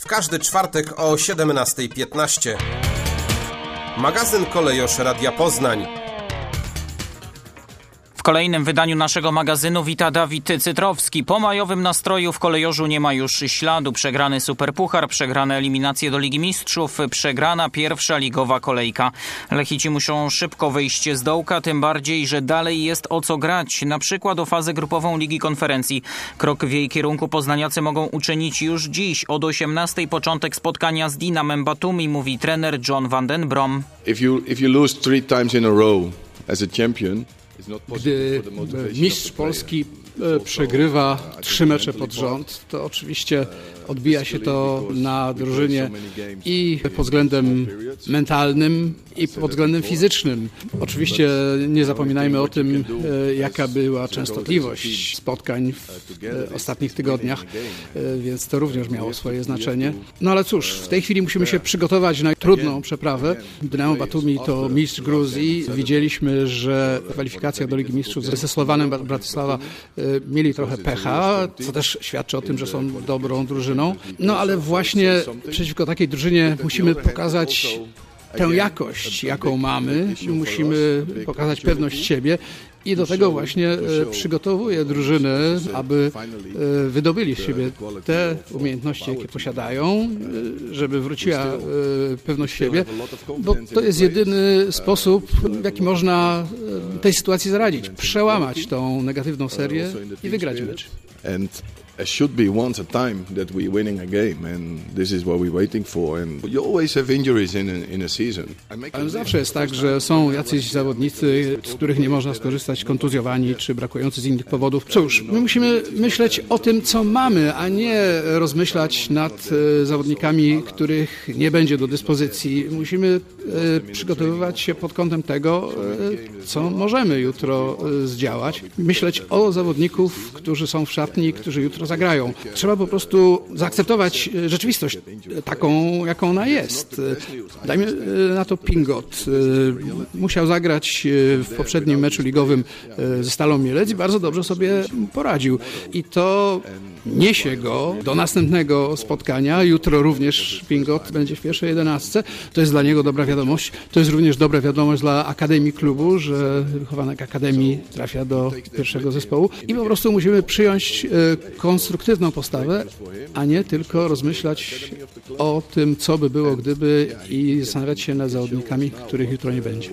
każdy czwartek o 17:15. Magazyn Kolejosz Radia Poznań. W kolejnym wydaniu naszego magazynu wita Dawid Cytrowski. Po majowym nastroju w Kolejorzu nie ma już śladu. Przegrany Superpuchar, przegrane eliminacje do Ligi Mistrzów, przegrana pierwsza ligowa kolejka. Lechici muszą szybko wyjść z dołka, tym bardziej, że dalej jest o co grać. Na przykład o fazę grupową Ligi Konferencji. Krok w jej kierunku poznaniacy mogą uczynić już dziś. Od 18:00 początek spotkania z Dinamem Batumi, mówi trener John van den Brom. If you lose 3 times in a row as a champion, gdy mistrz Polski przegrywa 3 mecze pod rząd, to oczywiście odbija się to na drużynie i pod względem mentalnym, i pod względem fizycznym. Oczywiście nie zapominajmy o tym, jaka była częstotliwość spotkań w ostatnich tygodniach, więc to również miało swoje znaczenie. No ale cóż, w tej chwili musimy się przygotować na trudną przeprawę. Dynamo Batumi to mistrz Gruzji. Widzieliśmy, że w kwalifikacjach do Ligi Mistrzów ze Slowanem Bratysława mieli trochę pecha, co też świadczy o tym, że są dobrą drużyną. No ale właśnie przeciwko takiej drużynie musimy pokazać tę jakość, jaką mamy. Musimy pokazać pewność siebie i do tego właśnie przygotowuje drużynę, aby wydobyli z siebie te umiejętności, jakie posiadają, żeby wróciła pewność siebie, bo to jest jedyny sposób, w jaki można tej sytuacji zaradzić. Przełamać tą negatywną serię i wygrać mecz. It should be once a time that we're winning a game, and this is what we're waiting for. And you always have injuries in a season. Ale zawsze jest tak, że są jacyś zawodnicy, z których nie można skorzystać, kontuzjowani czy brakujący z innych powodów. Cóż, my musimy myśleć o tym, co mamy, a nie rozmyślać nad zawodnikami, których nie będzie do dyspozycji. Musimy przygotowywać się pod kątem tego, co możemy jutro zdziałać. Myśleć o zawodników, którzy są w szatni, którzy jutro zagrają. Trzeba po prostu zaakceptować rzeczywistość taką, jaką ona jest. Dajmy na to Pingot. Musiał zagrać w poprzednim meczu ligowym ze Stalą Mielec i bardzo dobrze sobie poradził. I to niesie go do następnego spotkania. Jutro również Pingot będzie w pierwszej 11. To jest dla niego dobra wiadomość. To jest również dobra wiadomość dla Akademii klubu, że wychowanek Akademii trafia do pierwszego zespołu. I po prostu musimy przyjąć konstruktywną postawę, a nie tylko rozmyślać o tym, co by było, gdyby, i zastanawiać się nad zawodnikami, których jutro nie będzie.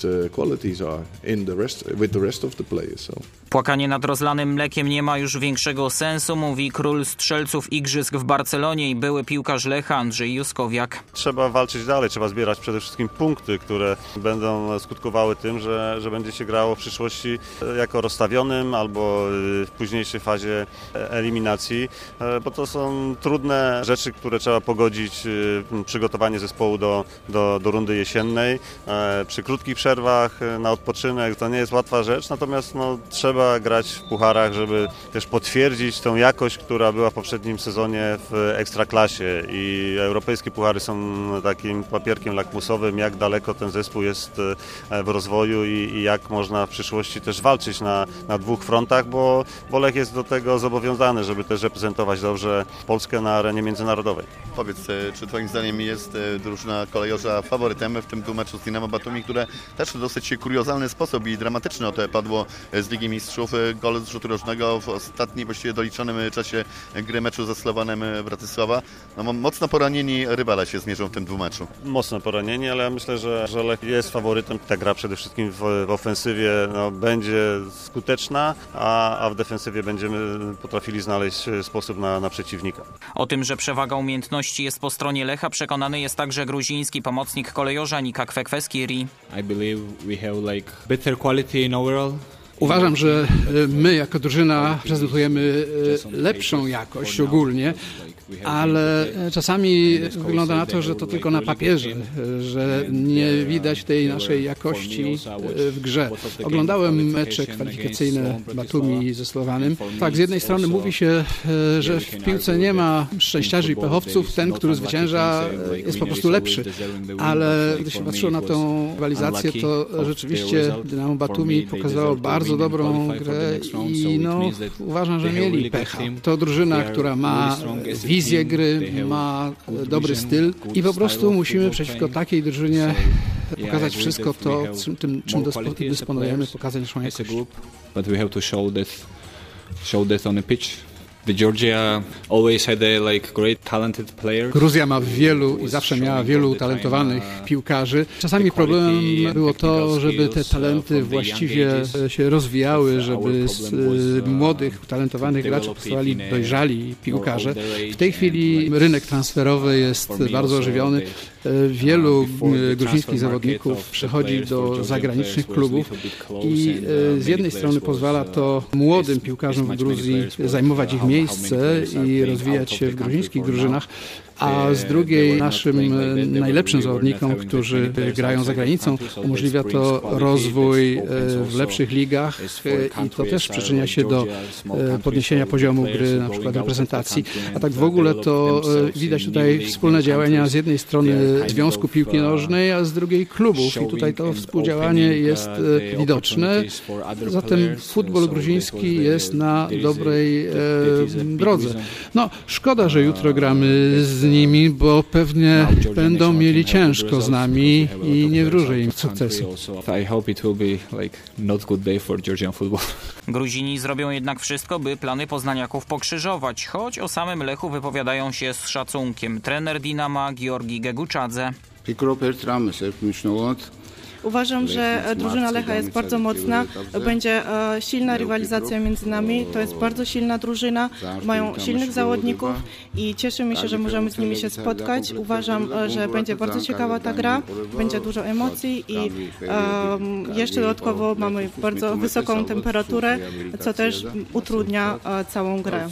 Płakanie nad rozlanym mlekiem nie ma już większego sensu, mówi król strzelców igrzysk w Barcelonie i były piłkarz Lecha Andrzej Juskowiak. Trzeba walczyć dalej, trzeba zbierać przede wszystkim punkty, które będą skutkowały tym, że będzie się grało w przyszłości jako rozstawionym albo w późniejszej fazie eliminacji, bo to są trudne rzeczy, które trzeba pogodzić, przygotowanie zespołu do rundy jesiennej. Przy krótkich przerwach na odpoczynek to nie jest łatwa rzecz, natomiast trzeba grać w pucharach, żeby też potwierdzić tą jakość, która była w poprzednim sezonie w Ekstraklasie, i europejskie puchary są takim papierkiem lakmusowym, jak daleko ten zespół jest w rozwoju i jak można w przyszłości też walczyć na 2 frontach, bo Lech jest do tego zobowiązany, żeby też reprezentować dobrze Polskę na arenie międzynarodowej. Powiedz, czy twoim zdaniem jest drużyna Kolejorza faworytem w tym meczu z Dynamo Batumi, które też w dosyć kuriozalny sposób i dramatyczny padło z Ligi Mistrzów, gol z rzutu rożnego w ostatnim, właściwie doliczonym czasie gry meczu ze Slowanem Bratysława. Mocno poranieni rywale się zmierzą w tym dwumeczu. Mocno poranieni, ale ja myślę, że Lech jest faworytem. Ta gra przede wszystkim w ofensywie będzie skuteczna, a w defensywie będziemy potrafili znaleźć sposób na przeciwnika. O tym, że przewaga umiejętności jest po stronie Lecha, przekonany jest także gruziński pomocnik kolejorza Nika Kwekweskiri. I believe we have better quality in overall. Uważam, że my jako drużyna prezentujemy lepszą jakość ogólnie, ale czasami wygląda na to, że to tylko na papierze, że nie widać tej naszej jakości w grze. Oglądałem mecze kwalifikacyjne Batumi ze Slowanem. Tak, z jednej strony mówi się, że w piłce nie ma szczęściarzy i pechowców. Ten, który zwycięża, jest po prostu lepszy. Ale gdy się patrzyło na tą rywalizację, to rzeczywiście Dynamo Batumi pokazało bardzo dobrą grę i uważam, że mieli pecha. To drużyna, która ma wizję gry, ma dobry styl i po prostu musimy przeciwko takiej drużynie pokazać wszystko to, czym dysponujemy, pokazać naszą jakość. But we have to show that on the pitch. Georgia always had great talented players. Gruzja ma wielu i zawsze miała wielu talentowanych piłkarzy. Czasami problemem było to, żeby te talenty właściwie się rozwijały, żeby z młodych, talentowanych graczy powstawali dojrzali piłkarze. W tej chwili rynek transferowy jest bardzo ożywiony. Wielu gruzińskich zawodników przechodzi do zagranicznych klubów i z jednej strony pozwala to młodym piłkarzom w Gruzji zajmować ich miejsce i rozwijać się w gruzińskich drużynach, a z drugiej naszym najlepszym zawodnikom, którzy grają za granicą, umożliwia to rozwój w lepszych ligach i to też przyczynia się do podniesienia poziomu gry, na przykład reprezentacji. A tak w ogóle to widać tutaj wspólne działania z jednej strony Związku Piłki Nożnej, a z drugiej klubów i tutaj to współdziałanie jest widoczne. Zatem futbol gruziński jest na dobrej drodze. No, szkoda, że jutro gramy z nimi, bo pewnie będą mieli ciężko z nami i nie wróżę im sukcesu. I hope it will be not good day for Georgian football. Gruzini zrobią jednak wszystko, by plany poznaniaków pokrzyżować, choć o samym Lechu wypowiadają się z szacunkiem trener Dinama Giorgi Geguchadze. Uważam, że drużyna Lecha jest bardzo mocna, będzie silna rywalizacja między nami, to jest bardzo silna drużyna, mają silnych zawodników i cieszymy się, że możemy z nimi się spotkać. Uważam, że będzie bardzo ciekawa ta gra, będzie dużo emocji i jeszcze dodatkowo mamy bardzo wysoką temperaturę, co też utrudnia całą grę.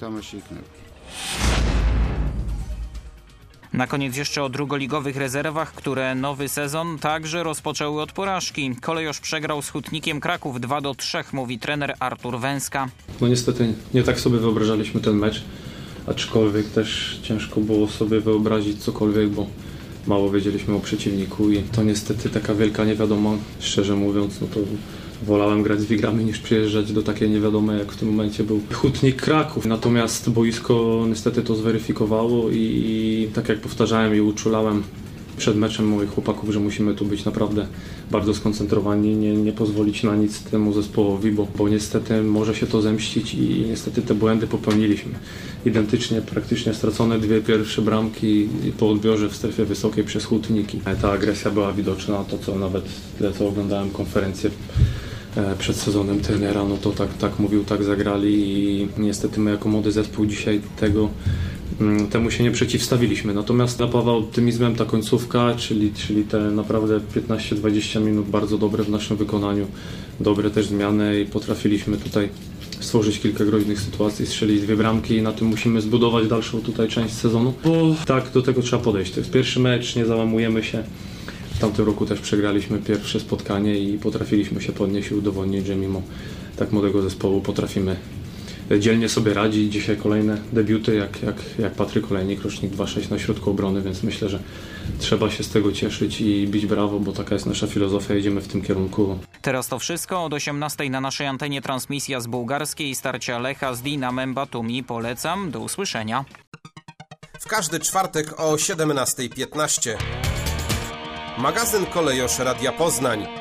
Na koniec jeszcze o drugoligowych rezerwach, które nowy sezon także rozpoczęły od porażki. Kolejorz przegrał z Hutnikiem Kraków 2-3, mówi trener Artur Węska. No niestety nie tak sobie wyobrażaliśmy ten mecz, aczkolwiek też ciężko było sobie wyobrazić cokolwiek, bo mało wiedzieliśmy o przeciwniku i to niestety taka wielka niewiadoma, szczerze mówiąc, no to wolałem grać z Wigrami niż przyjeżdżać do takiej niewiadomej, jak w tym momencie był Hutnik Kraków. Natomiast boisko niestety to zweryfikowało i tak jak powtarzałem i uczulałem przed meczem moich chłopaków, że musimy tu być naprawdę bardzo skoncentrowani, nie pozwolić na nic temu zespołowi, bo niestety może się to zemścić i niestety te błędy popełniliśmy. Identycznie, praktycznie stracone 2 pierwsze bramki po odbiorze w strefie wysokiej przez Hutniki. Ta agresja była widoczna, to co nawet tyle co oglądałem konferencję przed sezonem trenera, no to tak mówił, tak zagrali i niestety my jako młody zespół dzisiaj temu się nie przeciwstawiliśmy. Natomiast napawa optymizmem ta końcówka, czyli te naprawdę 15-20 minut bardzo dobre w naszym wykonaniu, dobre też zmiany i potrafiliśmy tutaj stworzyć kilka groźnych sytuacji, strzelić 2 bramki i na tym musimy zbudować dalszą tutaj część sezonu, bo tak do tego trzeba podejść. To jest pierwszy mecz, nie załamujemy się. W tamtym roku też przegraliśmy pierwsze spotkanie i potrafiliśmy się podnieść i udowodnić, że mimo tak młodego zespołu potrafimy dzielnie sobie radzić. Dzisiaj kolejne debiuty, jak Patryk Olejnik, rocznik 2.6 na środku obrony, więc myślę, że trzeba się z tego cieszyć i bić brawo, bo taka jest nasza filozofia, idziemy w tym kierunku. Teraz to wszystko. Od 18:00 na naszej antenie transmisja z bułgarskiej starcia Lecha z Dinamem Batumi. Polecam. Do usłyszenia. W każdy czwartek o 17:15 magazyn Kolejosz Radia Poznań.